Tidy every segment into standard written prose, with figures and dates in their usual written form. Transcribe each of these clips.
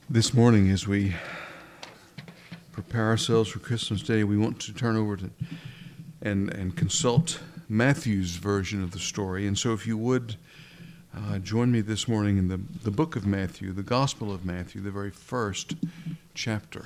This morning, as we prepare ourselves for Christmas Day, we want to turn over to and consult Matthew's version of the story. And so if you would join me this morning in the book of Matthew, the Gospel of Matthew, the very first chapter.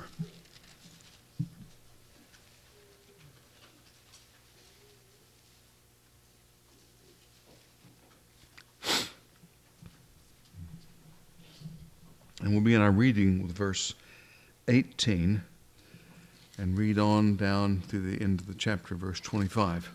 And we'll begin our reading with verse 18 and read on down to the end of the chapter, verse 25.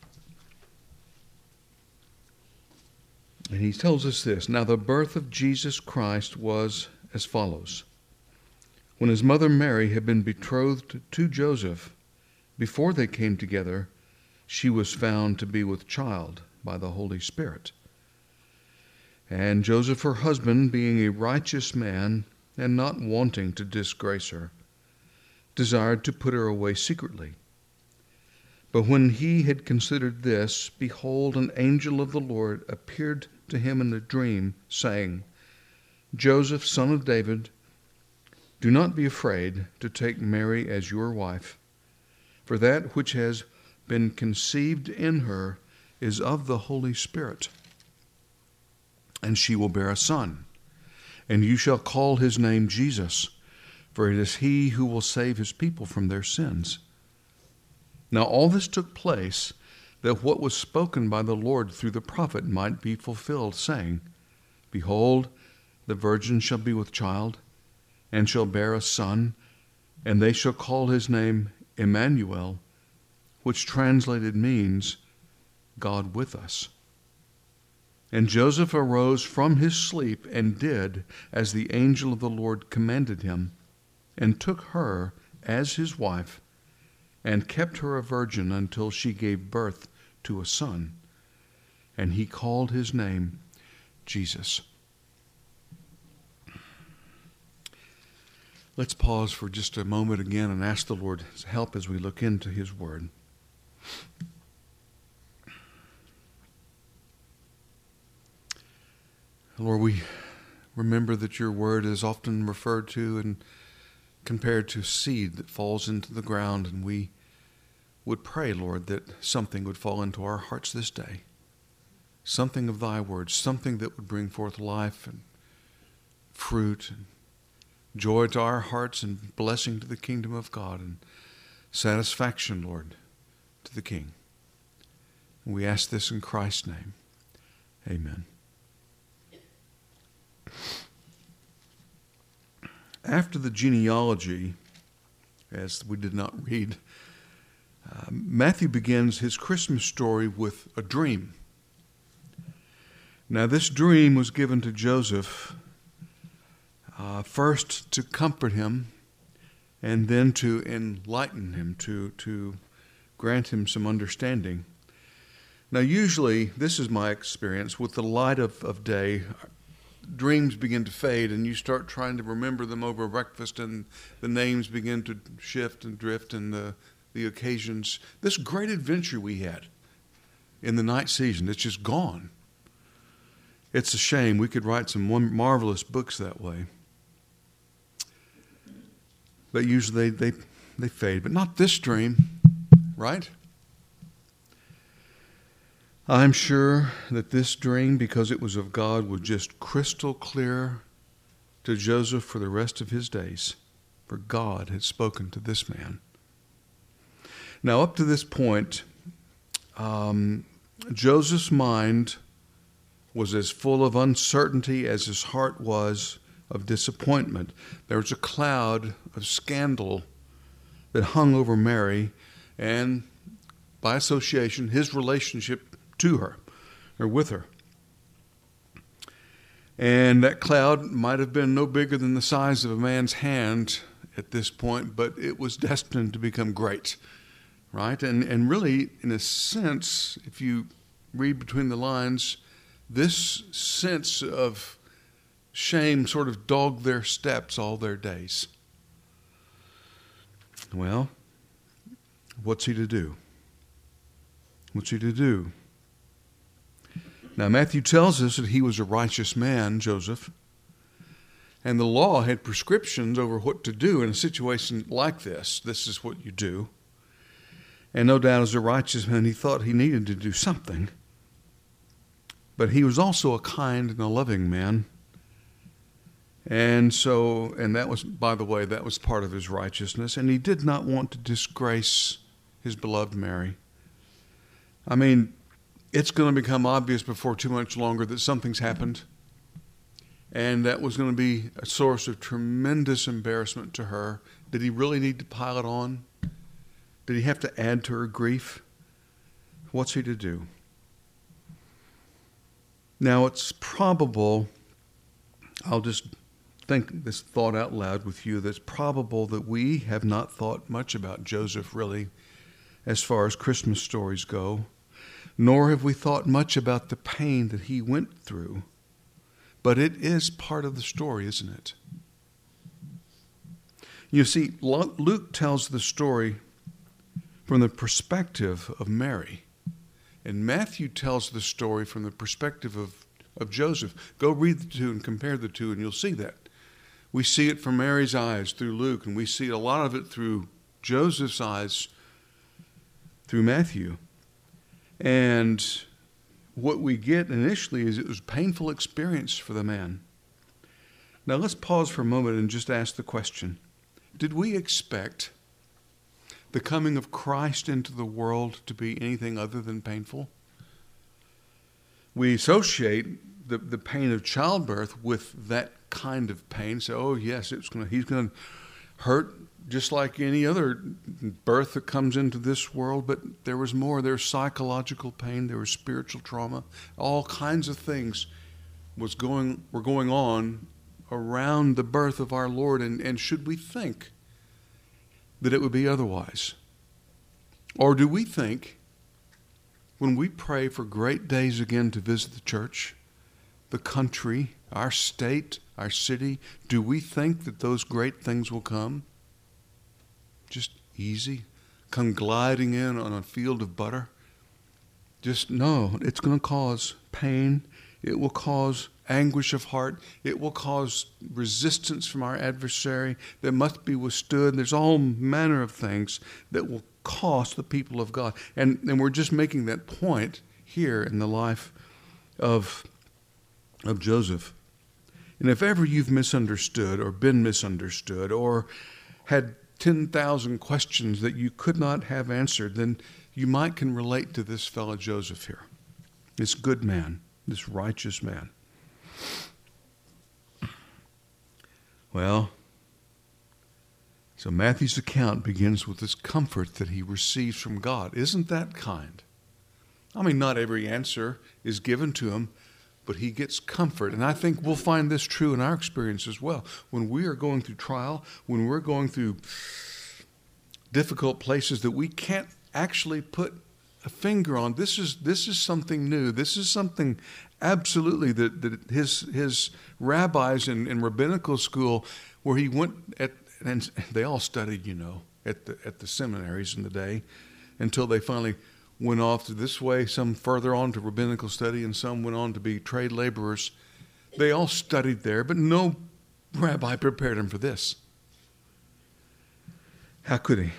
And he tells us this: Now the birth of Jesus Christ was as follows. When his mother Mary had been betrothed to Joseph, before they came together, she was found to be with child by the Holy Spirit. And Joseph, her husband, being a righteous man and not wanting to disgrace her, desired to put her away secretly. But when he had considered this, behold, an angel of the Lord appeared to him in a dream, saying, Joseph, son of David, do not be afraid to take Mary as your wife, for that which has been conceived in her is of the Holy Spirit. And she will bear a son, and you shall call his name Jesus, for it is he who will save his people from their sins. Now all this took place, that what was spoken by the Lord through the prophet might be fulfilled, saying, Behold, the virgin shall be with child, and shall bear a son, and they shall call his name Emmanuel, which translated means God with us. And Joseph arose from his sleep and did as the angel of the Lord commanded him, and took her as his wife, and kept her a virgin until she gave birth to a son. And he called his name Jesus. Let's pause for just a moment again and ask the Lord's help as we look into his word. Lord, we remember that your word is often referred to and compared to seed that falls into the ground, and we would pray, Lord, that something would fall into our hearts this day, something of thy word, something that would bring forth life and fruit and joy to our hearts and blessing to the kingdom of God and satisfaction, Lord, to the King. And we ask this in Christ's name. Amen. After the genealogy, as we did not read, Matthew begins his Christmas story with a dream. Now, this dream was given to Joseph first to comfort him and then to enlighten him, to grant him some understanding. Now, usually, this is my experience, with the light of day, dreams begin to fade and you start trying to remember them over breakfast, and the names begin to shift and drift, and the occasions. This great adventure we had in the night season, it's just gone. It's a shame. We could write some marvelous books that way. But usually they fade, but not this dream, right? I'm sure that this dream, because it was of God, was just crystal clear to Joseph for the rest of his days, for God had spoken to this man. Now, up to this point, Joseph's mind was as full of uncertainty as his heart was of disappointment. There was a cloud of scandal that hung over Mary and, by association, his relationship to her, or with her. And that cloud might have been no bigger than the size of a man's hand at this point, but it was destined to become great, right? And really, in a sense, if you read between the lines, this sense of shame sort of dogged their steps all their days. Well, what's he to do? What's he to do? Now, Matthew tells us that he was a righteous man, Joseph, And the law had prescriptions over what to do in a situation like this. This is what you do. And no doubt as a righteous man, he thought he needed to do something. But he was also a kind and a loving man. And that was, by the way, that was part of his righteousness. And he did not want to disgrace his beloved Mary. I mean, it's going to become obvious before too much longer that something's happened. And that was going to be a source of tremendous embarrassment to her. Did he really need to pile it on? Did he have to add to her grief? What's he to do? Now, it's probable, I'll just think this thought out loud with you, that's probable that we have not thought much about Joseph, really, as far as Christmas stories go, nor have we thought much about the pain that he went through. But it is part of the story, isn't it? You see, Luke tells the story from the perspective of Mary, and Matthew tells the story from the perspective of Joseph. Go read the two and compare the two, and you'll see that. We see it from Mary's eyes through Luke, and we see a lot of it through Joseph's eyes through Matthew. And what we get initially is it was a painful experience for the man. Now let's pause for a moment and just ask the question, did we expect the coming of Christ into the world to be anything other than painful? We associate the pain of childbirth with that kind of pain. So, oh yes, he's going to hurt just like any other birth that comes into this world, but there was more. There was psychological pain, there was spiritual trauma, all kinds of things were going on around the birth of our Lord, and should we think that it would be otherwise? Or do we think, when we pray for great days again to visit the church, the country, our state, our city, do we think that those great things will come? Just easy, come gliding in on a field of butter? Just no, it's going to cause pain. It will cause anguish of heart. It will cause resistance from our adversary that must be withstood. There's all manner of things that will cost the people of God. And we're just making that point here in the life of Joseph. And if ever you've misunderstood or been misunderstood or had 10,000 questions that you could not have answered, then you might can relate to this fellow Joseph here, this good man, this righteous man. Well, so Matthew's account begins with this comfort that he receives from God. Isn't that kind? I mean, not every answer is given to him, but he gets comfort. And I think we'll find this true in our experience as well. When we are going through trial, when we're going through difficult places that we can't actually put a finger on, this is something new. This is something absolutely that his rabbis in rabbinical school, where he went and they all studied, at the seminaries in the day, until they finally went off to this way, some further on to rabbinical study, and some went on to be trade laborers. They all studied there, but no rabbi prepared him for this. How could he?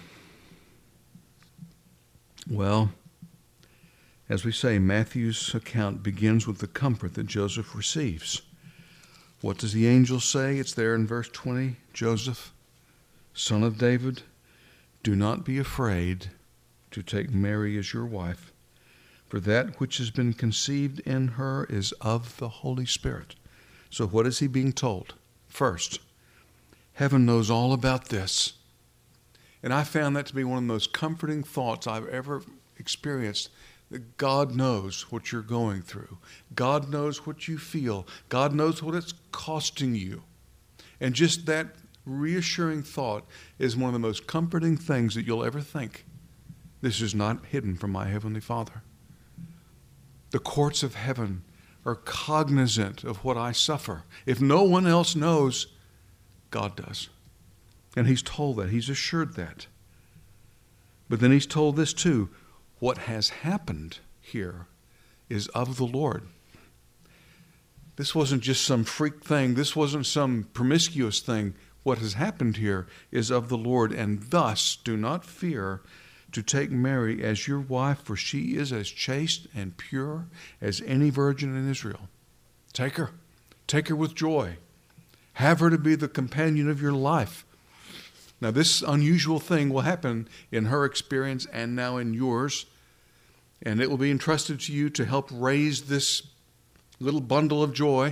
Well, as we say, Matthew's account begins with the comfort that Joseph receives. What does the angel say? It's there in verse 20. Joseph, son of David, do not be afraid to take Mary as your wife, for that which has been conceived in her is of the Holy Spirit. So what is he being told? First, heaven knows all about this. And I found that to be one of the most comforting thoughts I've ever experienced, that God knows what you're going through. God knows what you feel. God knows what it's costing you. And just that reassuring thought is one of the most comforting things that you'll ever think. This is not hidden from my Heavenly Father. The courts of heaven are cognizant of what I suffer. If no one else knows, God does. And he's told that. He's assured that. But then he's told this too. What has happened here is of the Lord. This wasn't just some freak thing. This wasn't some promiscuous thing. What has happened here is of the Lord, and thus do not fear to take Mary as your wife, for she is as chaste and pure as any virgin in Israel. Take her. Take her with joy. Have her to be the companion of your life. Now, this unusual thing will happen in her experience and now in yours, and it will be entrusted to you to help raise this little bundle of joy.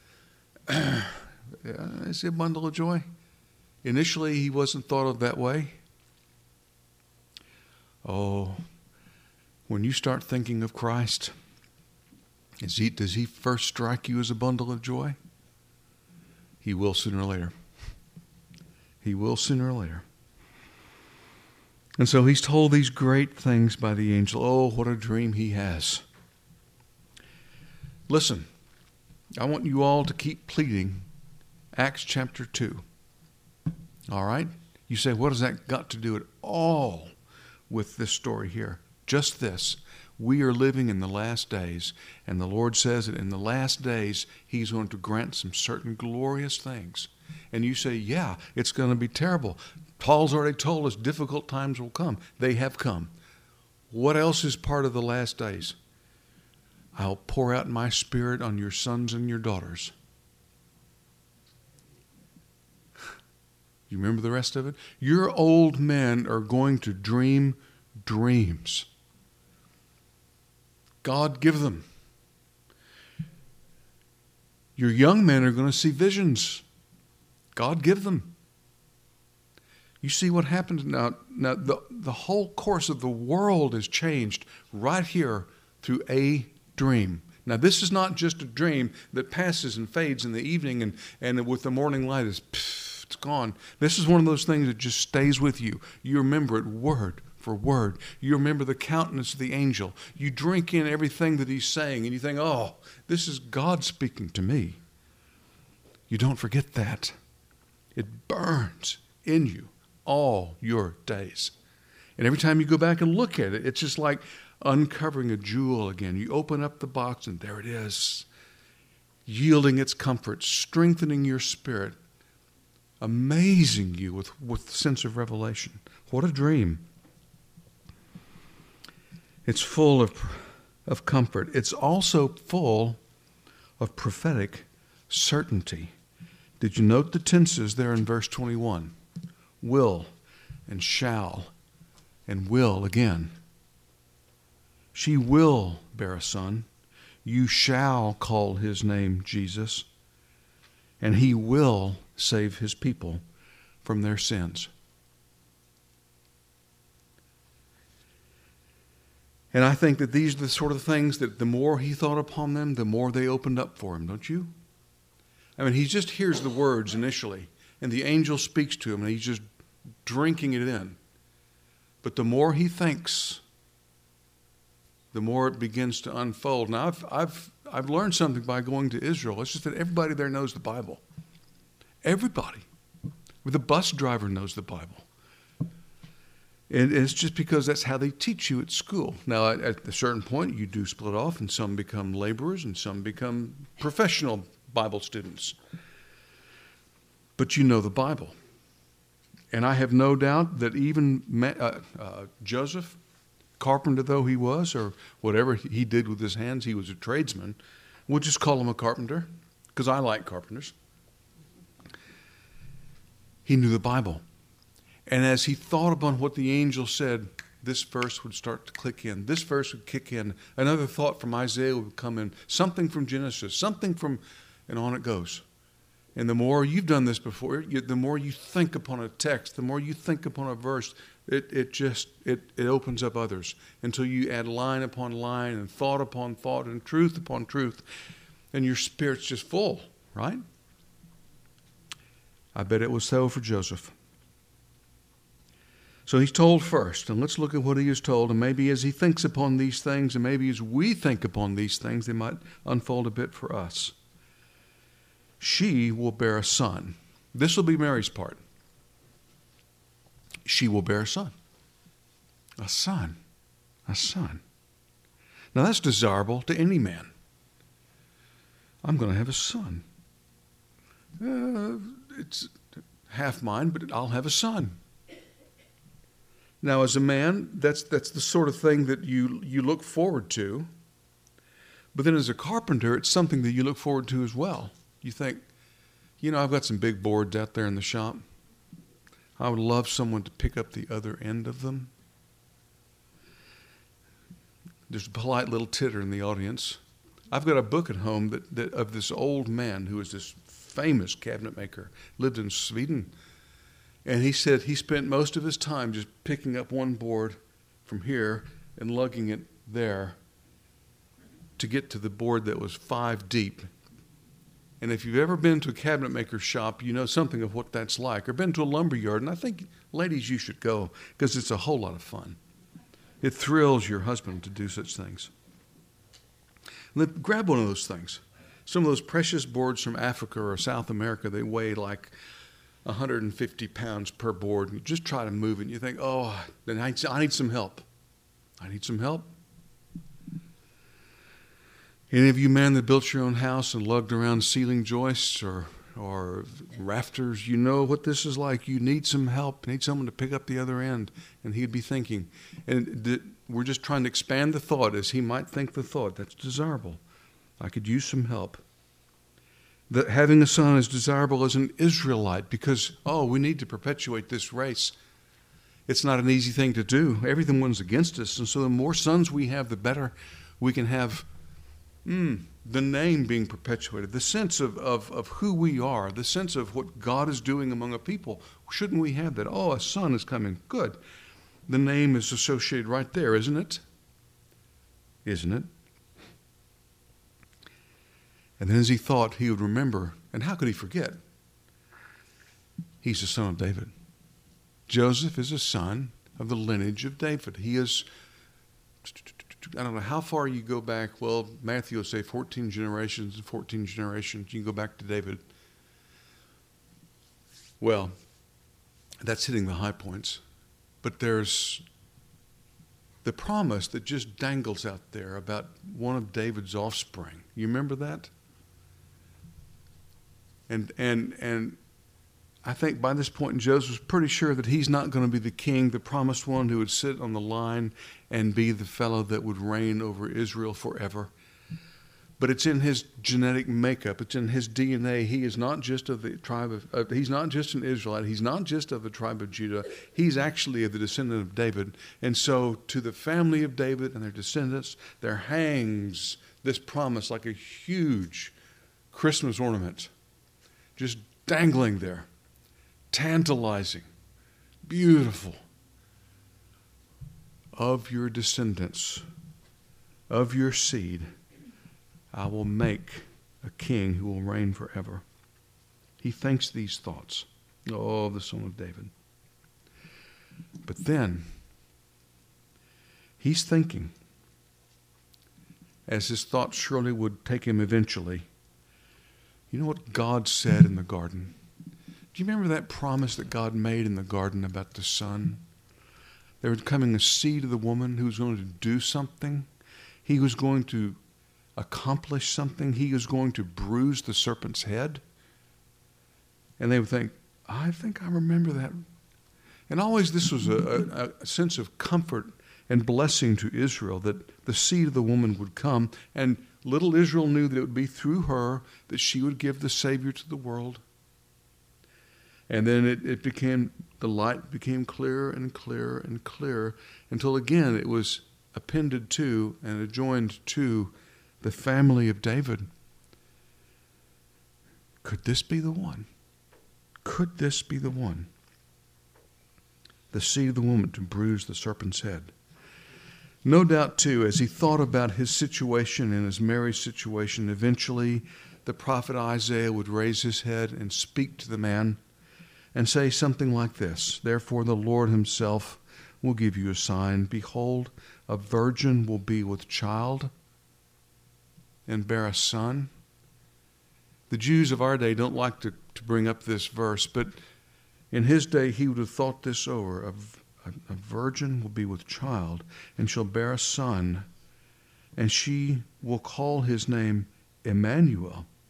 Is it a bundle of joy? Initially, he wasn't thought of that way. Oh, when you start thinking of Christ, does he first strike you as a bundle of joy? He will sooner or later. He will sooner or later. And so he's told these great things by the angel. Oh, what a dream he has. Listen, I want you all to keep pleading Acts chapter 2. All right? You say, what has that got to do at all with this story here? Just this. We are living in the last days, and the Lord says that in the last days, he's going to grant some certain glorious things. And you say, yeah, it's going to be terrible. Paul's already told us difficult times will come. They have come. What else is part of the last days? I'll pour out my Spirit on your sons and your daughters. You remember the rest of it? Your old men are going to dream dreams. God give them. Your young men are going to see visions. God give them. You see what happens now. Now the whole course of the world is changed right here through a dream. Now this is not just a dream that passes and fades in the evening and with the morning light it's gone. This is one of those things that just stays with you. You remember it word for word. You remember the countenance of the angel. You drink in everything that he's saying and you think, oh, this is God speaking to me. You don't forget that. It burns in you all your days. And every time you go back and look at it, it's just like uncovering a jewel again. You open up the box and there it is, yielding its comfort, strengthening your spirit, amazing you with sense of revelation. What a dream. It's full of comfort. It's also full of prophetic certainty. Did you note the tenses there in verse 21? Will and shall and will again. She will bear a son. You shall call his name Jesus. And he will save his people from their sins. And I think that these are the sort of things that the more he thought upon them, the more they opened up for him, don't you? I mean, he just hears the words initially, and the angel speaks to him, and he's just drinking it in. But the more he thinks, the more it begins to unfold. Now, I've learned something by going to Israel. It's just that everybody there knows the Bible. Everybody. The bus driver knows the Bible. And it's just because that's how they teach you at school. Now, at a certain point, you do split off, and some become laborers, and some become professional Bible students. But you know the Bible. And I have no doubt that even Joseph, carpenter though he was, or whatever he did with his hands, he was a tradesman. We'll just call him a carpenter, because I like carpenters. He knew the Bible. And as he thought upon what the angel said, this verse would start to click in. This verse would kick in. Another thought from Isaiah would come in. Something from Genesis. Something from, and on it goes. And the more you've done this before, the more you think upon a text, the more you think upon a verse, it opens up others until you add line upon line and thought upon thought and truth upon truth. And your spirit's just full, right? I bet it was so for Joseph. So he's told first, and let's look at what he is told, and maybe as he thinks upon these things, and maybe as we think upon these things, they might unfold a bit for us. She will bear a son. This will be Mary's part. She will bear a son. A son. A son. Now that's desirable to any man. I'm going to have a son. It's half mine, but I'll have a son. Now, as a man, that's the sort of thing that you look forward to. But then as a carpenter, it's something that you look forward to as well. You think, I've got some big boards out there in the shop. I would love someone to pick up the other end of them. There's a polite little titter in the audience. I've got a book at home that of this old man who was this famous cabinet maker, lived in Sweden. And he said he spent most of his time just picking up one board from here and lugging it there to get to the board that was 5 deep. And if you've ever been to a cabinet maker's shop, you know something of what that's like. Or been to a lumber yard, and I think, ladies, you should go because it's a whole lot of fun. It thrills your husband to do such things. Grab one of those things. Some of those precious boards from Africa or South America, they weigh like 150 pounds per board. And you just try to move it, and you think, then I need some help. I need some help. Any of you men that built your own house and lugged around ceiling joists or rafters, you know what this is like. You need some help. You need someone to pick up the other end. And he'd be thinking, and we're just trying to expand the thought as he might think the thought. That's desirable. I could use some help. That having a son is desirable as an Israelite because, we need to perpetuate this race. It's not an easy thing to do. Everyone's against us. And so the more sons we have, the better we can have the name being perpetuated, the sense of who we are, the sense of what God is doing among a people. Shouldn't we have that? A son is coming. Good. The name is associated right there, isn't it? Isn't it? And then as he thought, he would remember, and how could he forget? He's the son of David. Joseph is a son of the lineage of David. He is, I don't know how far you go back. Well, Matthew will say 14 generations and 14 generations. You can go back to David. Well, that's hitting the high points. But there's the promise that just dangles out there about one of David's offspring. You remember that? And I think by this point Joseph was pretty sure that he's not going to be the king, the promised one who would sit on the line and be the fellow that would reign over Israel forever. But it's in his genetic makeup. It's in his DNA. He is not just of the tribe of, he's not just an Israelite. He's not just of the tribe of Judah. He's actually of the descendant of David. And so to the family of David and their descendants, there hangs this promise like a huge Christmas ornament, just dangling there, tantalizing, beautiful. Of your descendants, of your seed, I will make a king who will reign forever. He thinks these thoughts. The son of David. But then, he's thinking, as his thoughts surely would take him eventually, you know what God said in the garden? Do you remember that promise that God made in the garden about the son? There was coming a seed of the woman who was going to do something. He was going to accomplish something. He was going to bruise the serpent's head. And they would think, I think I remember that. And always this was a sense of comfort and blessing to Israel, that the seed of the woman would come. And little Israel knew that it would be through her that she would give the Savior to the world. And then the light became clearer and clearer and clearer until again it was appended to and adjoined to the family of David. Could this be the one? Could this be the one? The seed of the woman to bruise the serpent's head. No doubt, too, as he thought about his situation and his Mary's situation, eventually the prophet Isaiah would raise his head and speak to the man and say something like this: Therefore the Lord himself will give you a sign. Behold, a virgin will be with child and bear a son. The Jews of our day don't like to bring up this verse, but in his day he would have thought this over. A virgin will be with child and shall bear a son, and she will call his name Emmanuel.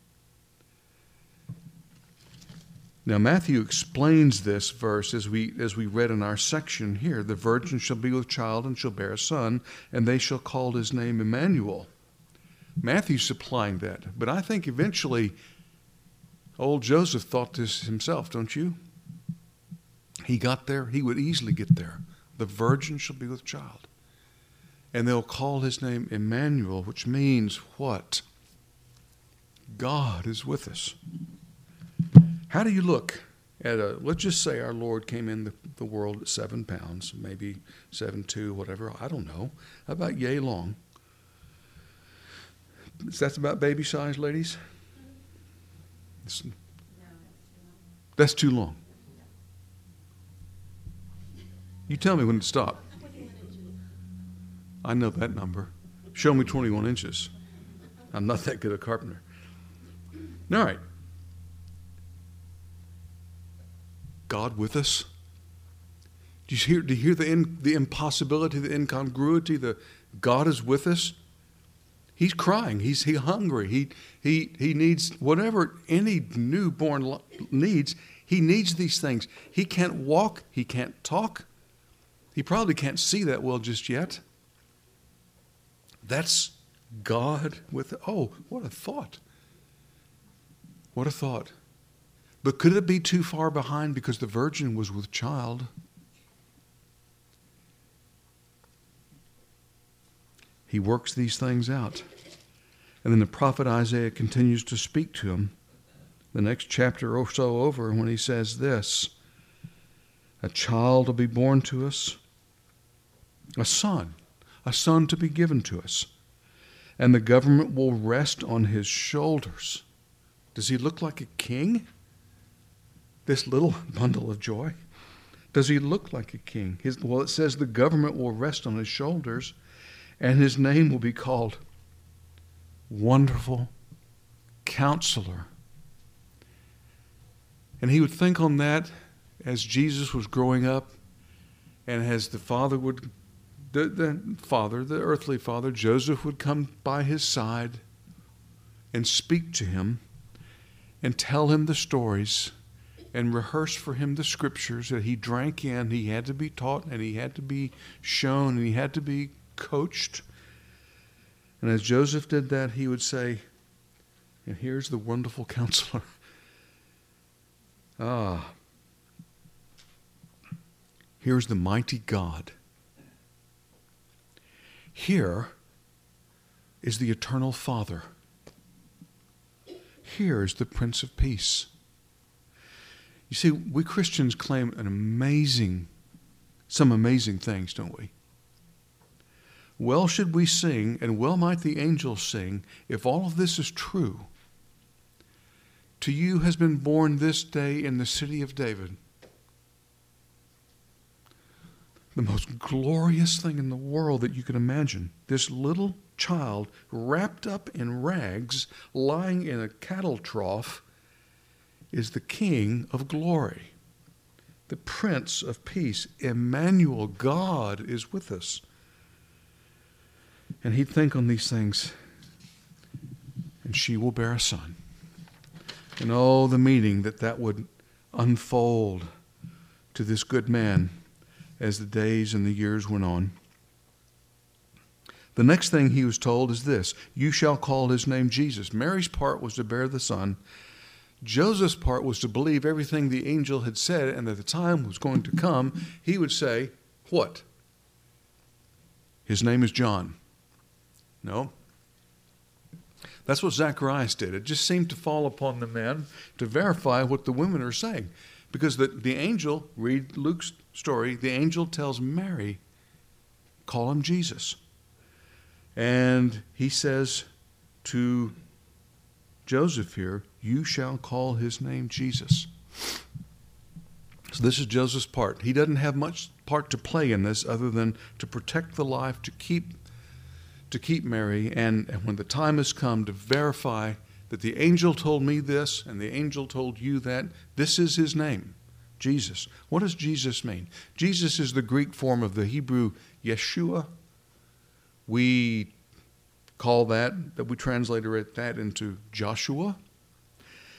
Now Matthew explains this verse as we read in our section here. The virgin shall be with child and shall bear a son, and they shall call his name Emmanuel. Matthew's supplying that. But I think eventually old Joseph thought this himself, don't you? He got there. He would easily get there. The virgin shall be with child. And they'll call his name Emmanuel, which means what? God is with us. How do you look at let's just say our Lord came in the world at 7 pounds, maybe 7'2", whatever, I don't know, about yay long. That's about baby size, ladies? That's too long. You tell me when to stop. I know that number. Show me 21 inches. I'm not that good a carpenter. All right. God with us? Do you hear the impossibility, the incongruity, the God is with us? He's crying. He's hungry. He needs whatever any newborn needs. He needs these things. He can't walk. He can't talk. He probably can't see that well just yet. That's God with, oh, what a thought. What a thought. But could it be too far behind because the virgin was with child? He works these things out. And then the prophet Isaiah continues to speak to him the next chapter or so over when he says this, a child will be born to us, a son to be given to us, and the government will rest on his shoulders. Does he look like a king? This little bundle of joy? Does he look like a king? Well, it says the government will rest on his shoulders, and his name will be called Wonderful Counselor. And he would think on that as Jesus was growing up, and as the father would, the earthly father, Joseph would come by his side and speak to him and tell him the stories and rehearse for him the scriptures that he drank in. He had to be taught, and he had to be shown, and he had to be coached. And as Joseph did that, he would say, and here's the wonderful counselor. Here's the mighty God. Here is the eternal Father. Here is the Prince of Peace. You see, we Christians claim some amazing things, don't we? Well should we sing, and well might the angels sing, if all of this is true. To you has been born this day in the city of David the most glorious thing in the world that you can imagine. This little child wrapped up in rags, lying in a cattle trough, is the King of glory, the Prince of Peace. Emmanuel, God is with us. And he'd think on these things, and she will bear a son. And oh, the meaning that would unfold to this good man as the days and the years went on. The next thing he was told is this, you shall call his name Jesus. Mary's part was to bear the son. Joseph's part was to believe everything the angel had said, and that the time was going to come. He would say, what? His name is John. No. That's what Zacharias did. It just seemed to fall upon the men to verify what the women are saying. Because the angel, read Luke's story, the angel tells Mary, call him Jesus. And he says to Joseph here, you shall call his name Jesus. So this is Joseph's part. He doesn't have much part to play in this other than to protect the life, to keep Mary, and when the time has come to verify that the angel told me this and the angel told you that, this is his name, Jesus. What does Jesus mean? Jesus is the Greek form of the Hebrew Yeshua. We call that we transliterate that into Joshua.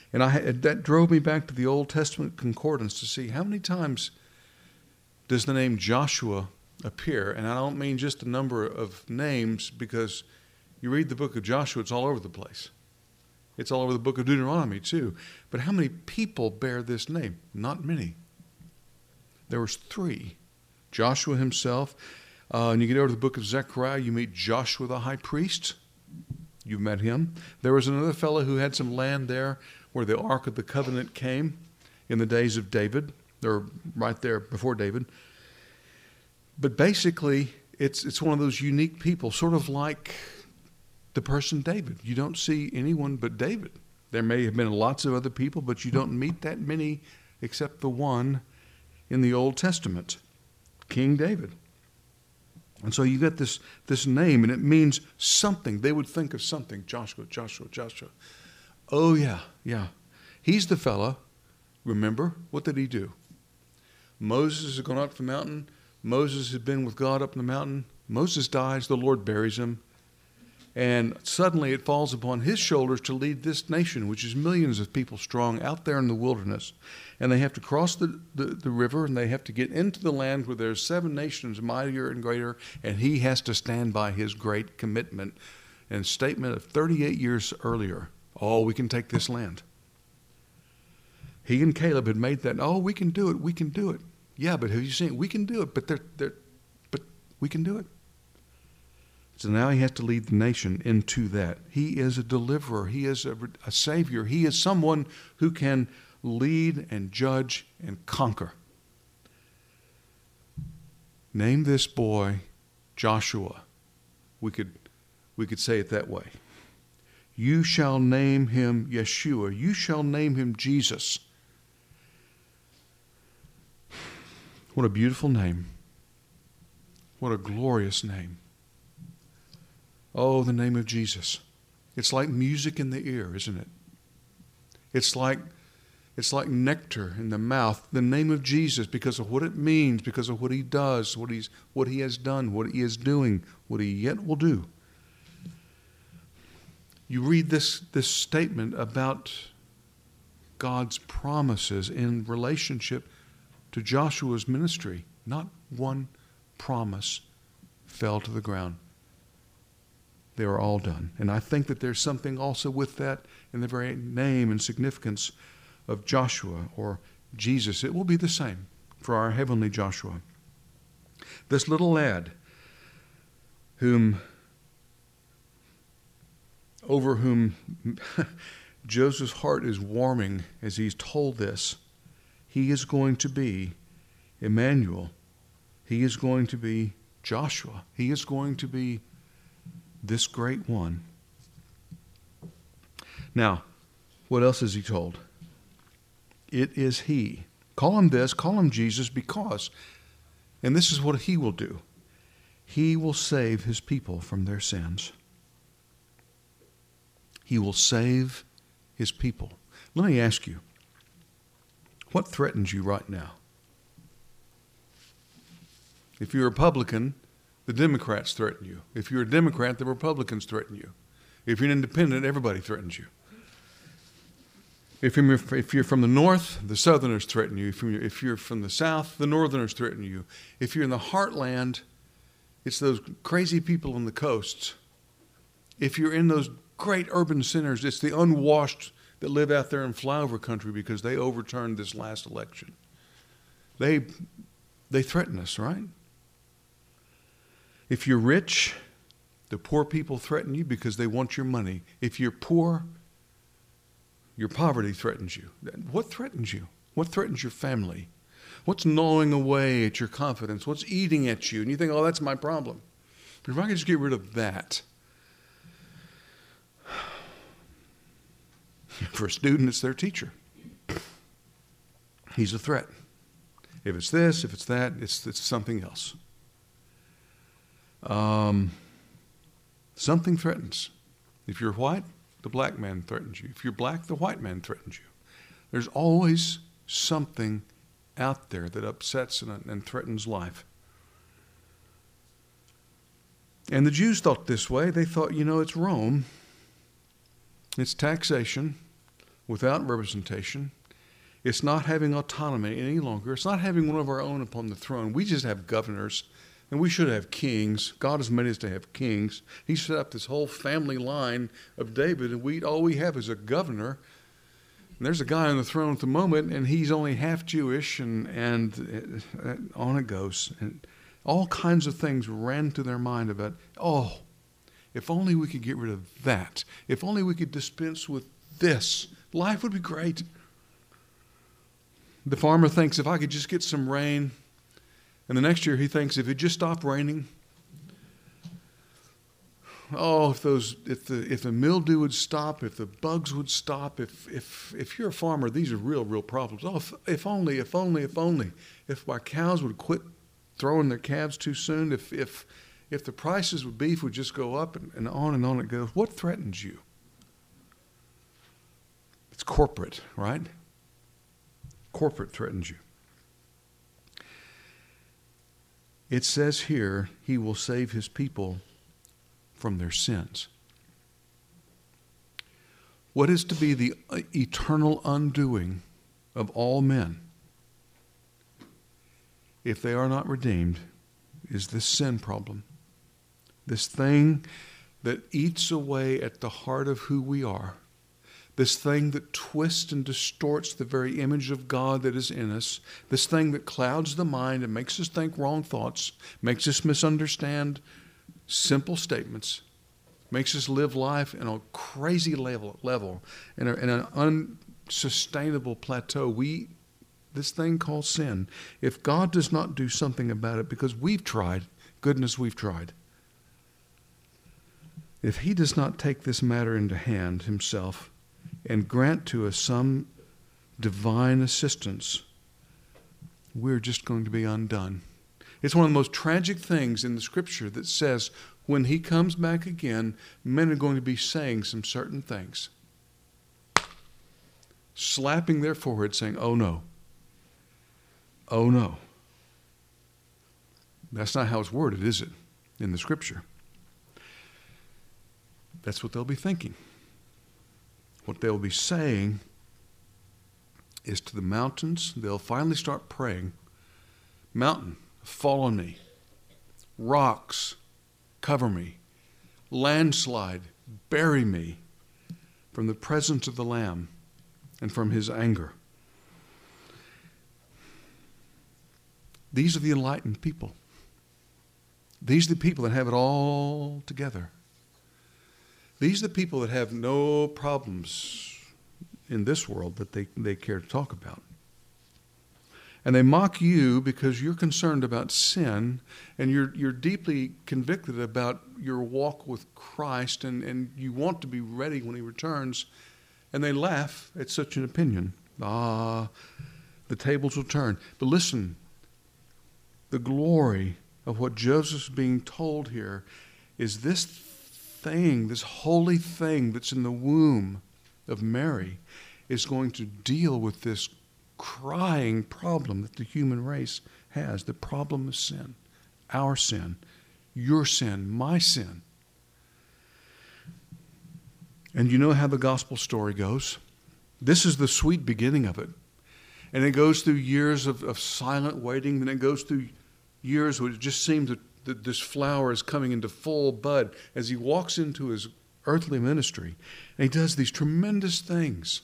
And that drove me back to the Old Testament concordance to see how many times does the name Joshua appear. And I don't mean just a number of names, because you read the book of Joshua, it's all over the place. It's all over the book of Deuteronomy too. But how many people bear this name? Not many. There was 3. Joshua himself. And you get over to the book of Zechariah, you meet Joshua the high priest. You've met him. There was another fellow who had some land there where the Ark of the Covenant came in the days of David, or right there before David. But basically, it's one of those unique people, sort of like the person David. You don't see anyone but David. There may have been lots of other people, but you don't meet that many except the one in the Old Testament, King David. And so you get this name, and it means something. They would think of something. Joshua, Joshua, Joshua. Oh, yeah. He's the fella. Remember, what did he do? Moses had gone up the mountain. Moses had been with God up in the mountain. Moses dies. The Lord buries him. And suddenly it falls upon his shoulders to lead this nation, which is millions of people strong, out there in the wilderness. And they have to cross the river, and they have to get into the land where there's 7 nations mightier and greater, and he has to stand by his great commitment and statement of 38 years earlier. Oh, we can take this land. He and Caleb had made that, oh, we can do it, we can do it. Yeah, but have you seen it? We can do it, but we can do it. So now he has to lead the nation into that. He is a deliverer. He is a savior. He is someone who can lead and judge and conquer. Name this boy Joshua. We could say it that way. You shall name him Yeshua. You shall name him Jesus. What a beautiful name. What a glorious name. Oh, the name of Jesus. It's like music in the ear, isn't it? It's like nectar in the mouth. The name of Jesus, because of what it means, because of what he does, what he has done, what he is doing, what he yet will do. You read this statement about God's promises in relationship to Joshua's ministry. Not one promise fell to the ground. They were all done. And I think that there's something also with that in the very name and significance of Joshua or Jesus. It will be the same for our heavenly Joshua. This little lad over whom Joseph's heart is warming as he's told this, he is going to be Emmanuel. He is going to be Joshua. He is going to be this great one. Now, what else is he told? It is he. Call him this, call him Jesus, because, and this is what he will do, he will save his people from their sins. He will save his people. Let me ask you, what threatens you right now? If you're a Republican, the Democrats threaten you. If you're a Democrat, the Republicans threaten you. If you're an independent, everybody threatens you. If you're from the North, the Southerners threaten you. If you're from the South, the Northerners threaten you. If you're in the heartland, it's those crazy people on the coasts. If you're in those great urban centers, it's the unwashed that live out there in flyover country because they overturned this last election. They threaten us, right? If you're rich, the poor people threaten you because they want your money. If you're poor, your poverty threatens you. What threatens you? What threatens your family? What's gnawing away at your confidence? What's eating at you? And you think, oh, that's my problem. But if I could just get rid of that. For a student, it's their teacher. He's a threat. If it's this, if it's that, it's something else. Something threatens. If you're white, the black man threatens you. If you're black, the white man threatens you. There's always something out there that upsets and threatens life. And the Jews thought this way. They thought, it's Rome. It's taxation. without representation. It's not having autonomy any longer. It's not having one of our own upon the throne. We just have governors, and we should have kings. God has made us to have kings. He set up this whole family line of David, and all we have is a governor. And there's a guy on the throne at the moment, and he's only half Jewish, and on it goes. And all kinds of things ran through their mind about, if only we could get rid of that. If only we could dispense with this. Life would be great. The farmer thinks, if I could just get some rain. And the next year he thinks, if it just stopped raining. If the mildew would stop, if the bugs would stop, if you're a farmer, these are real problems. If only. If my cows would quit throwing their calves too soon, if the prices of beef would just go up, and on it goes. What threatens you? It's corporate, right? Corporate threatens you. It says here, he will save his people from their sins. What is to be the eternal undoing of all men, if they are not redeemed, is this sin problem. This thing that eats away at the heart of who we are. This thing that twists and distorts the very image of God that is in us. This thing that clouds the mind and makes us think wrong thoughts, makes us misunderstand simple statements, makes us live life in a crazy level in an unsustainable plateau. This thing called sin, if God does not do something about it, because we've tried, we've tried. If he does not take this matter into hand himself, and grant to us some divine assistance, we're just going to be undone. It's one of the most tragic things in the Scripture that says when he comes back again, men are going to be saying some certain things. Slapping their forehead saying, oh no. Oh no. That's not how it's worded, is it, in the Scripture? That's what they'll be thinking. What they'll be saying is to the mountains, they'll finally start praying, mountain, fall on me. Rocks, cover me. Landslide, bury me from the presence of the Lamb and from his anger. These are the enlightened people. These are the people that have it all together. These are the people that have no problems in this world that they care to talk about. And they mock you because you're concerned about sin and you're deeply convicted about your walk with Christ and you want to be ready when he returns. And they laugh at such an opinion. The tables will turn. But listen, the glory of what Joseph's being told here is this thing, this holy thing that's in the womb of Mary is going to deal with this crying problem that the human race has, the problem of sin, our sin, your sin, my sin. And you know how the gospel story goes. This is the sweet beginning of it. And it goes through years of silent waiting, then it goes through years where it just seems that this flower is coming into full bud as he walks into his earthly ministry. And he does these tremendous things.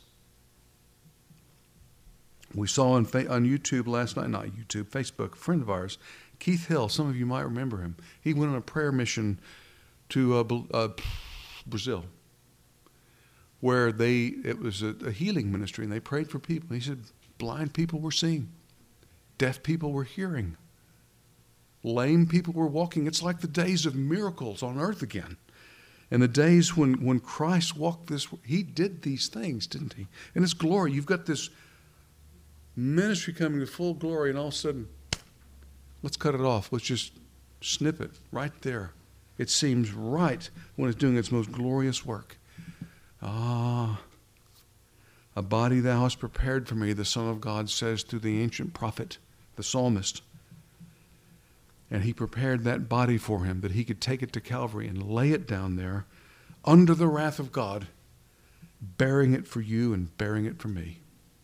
We saw on YouTube last night, not YouTube, Facebook, a friend of ours, Keith Hill, some of you might remember him. He went on a prayer mission to Brazil, where it was a healing ministry, and they prayed for people. He said, blind people were seeing, deaf people were hearing, lame people were walking. It's like the days of miracles on earth again. And the days when Christ walked this, he did these things, didn't he? And it's glory. You've got this ministry coming to full glory, and all of a sudden, let's cut it off. Let's just snip it right there. It seems right when it's doing its most glorious work. A body thou hast prepared for me, the Son of God says through the ancient prophet, the psalmist. And he prepared that body for him that he could take it to Calvary and lay it down there under the wrath of God bearing it for you and bearing it for me.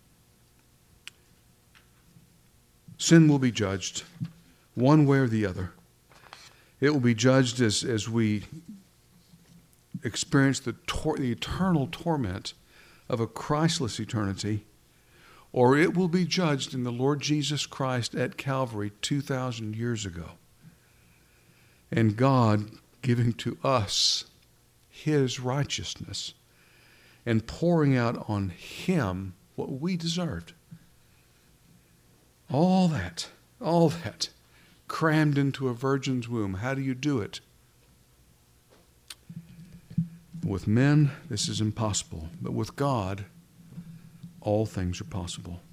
Sin will be judged one way or the other. It will be judged as we experience the eternal torment of a Christless eternity, or it will be judged in the Lord Jesus Christ at Calvary 2,000 years ago. And God giving to us His righteousness and pouring out on Him what we deserved. All that crammed into a virgin's womb. How do you do it? With men, this is impossible. But with God, all things are possible.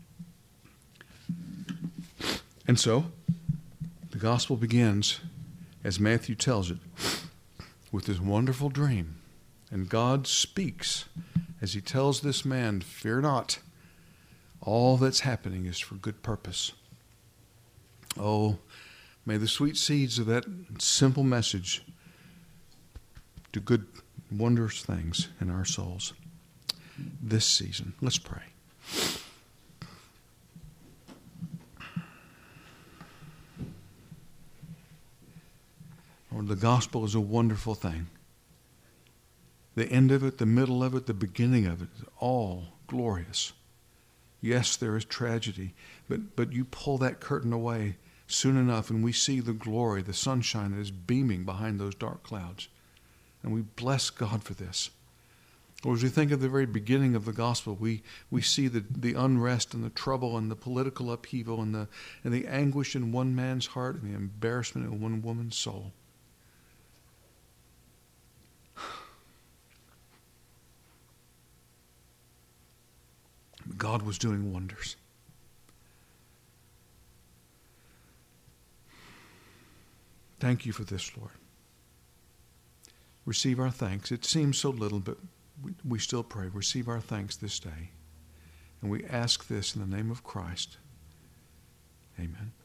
And so, the gospel begins, as Matthew tells it, with this wonderful dream. And God speaks as He tells this man, fear not. All that's happening is for good purpose. Oh, may the sweet seeds of that simple message do good, wondrous things in our souls this season. Let's pray. Lord, the gospel is a wonderful thing. The end of it, the middle of it, the beginning of it is all glorious. Yes, there is tragedy, but you pull that curtain away soon enough and we see the glory, the sunshine that is beaming behind those dark clouds. And we bless God for this. Or as we think of the very beginning of the gospel, we see the unrest and the trouble and the political upheaval and the anguish in one man's heart and the embarrassment in one woman's soul. God was doing wonders. Thank you for this, Lord. Receive our thanks. It seems so little, but we still pray. Receive our thanks this day. And we ask this in the name of Christ. Amen.